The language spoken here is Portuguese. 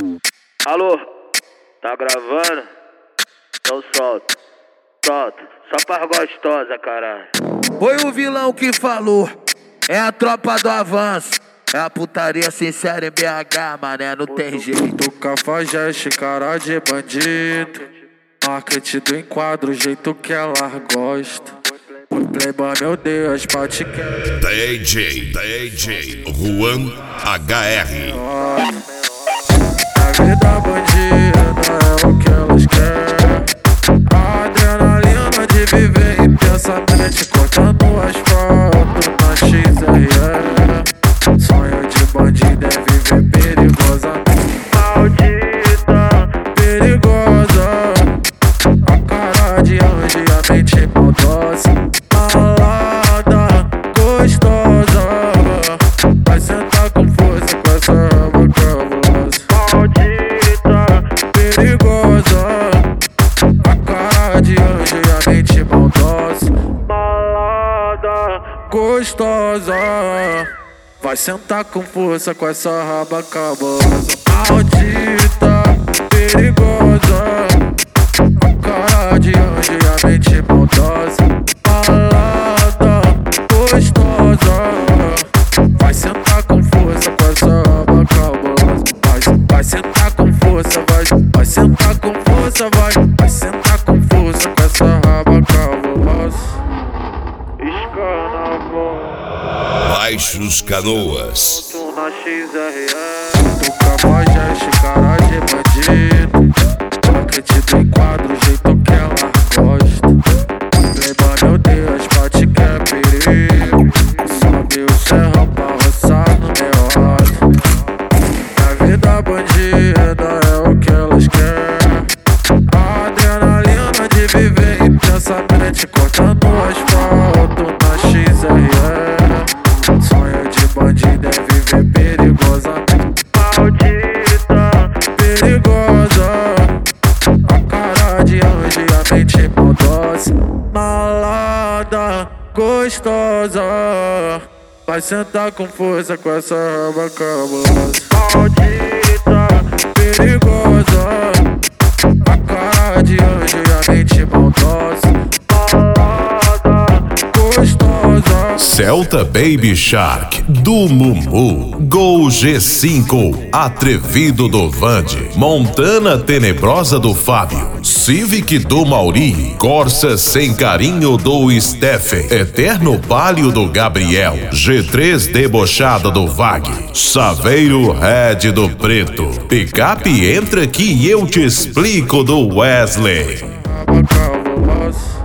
Alô, tá gravando? Então solta, solta, só pra gostosa, caralho. Foi o vilão que falou, é a tropa do avanço. É a putaria sincera em BH, mané, não tem jeito. Cafajeste, cara de bandido. Marketing do enquadro, o jeito que ela gosta. O playboy, meu Deus, pode que DJ Juan HR. A vida bandida é o que elas querem. A adrenalina de viver intensamente, cortando o asfalto na XRE. Sonho de bandido é viver perigosamente. Maldita, perigosa. A cara de anjo e a mente maldosa. Malada, gostosa. Vai sentar com força com essa boca cabulosa. Maldita, perigosa. A cara de anjo e a mente maldosa. Malada, gostosa. Vai sentar com força com essa raba cabulosa. Maldita, perigosa. A cara de anjo e a mente maldosa. Malada, gostosa. Vai sentar com força com essa raba cabulosa. Vai sentar com força, vai sentar com força, vai sentar com força com essa raba cabulosa. Escarnaval. Baixos Canoas. Na XRE, do Cafajeste, cara de bandido. Marketing do enquadro, o jeito que ela gosta. Playboy, meu Deus, bate que é perigo. Sobe o serrão pra roçar no meu lado. A vida bandida é o que elas querem. A adrenalina de viver intensamente, cortando o asfalto na XRE. Sonho de bandido é viver perigosamente. Maldita, perigosa. A cara de anjo e a mente maldosa. Malada, gostosa. Vai sentar com força com essa raba cabulosa. Maldita, perigosa. A cara de anjo e a mente maldosa. Malada, gostosa. Celta Baby Shark do Mumu. Gol G5 Atrevido do Vande. Montana Tenebrosa do Fábio. Civic do Mauri. Corsa Sem Carinho do Stephen. Eterno Palio do Gabriel. G3 Debochada do Vag. Saveiro Red do Preto. Picape Entra que eu te explico do Wesley. Raba cabulosa.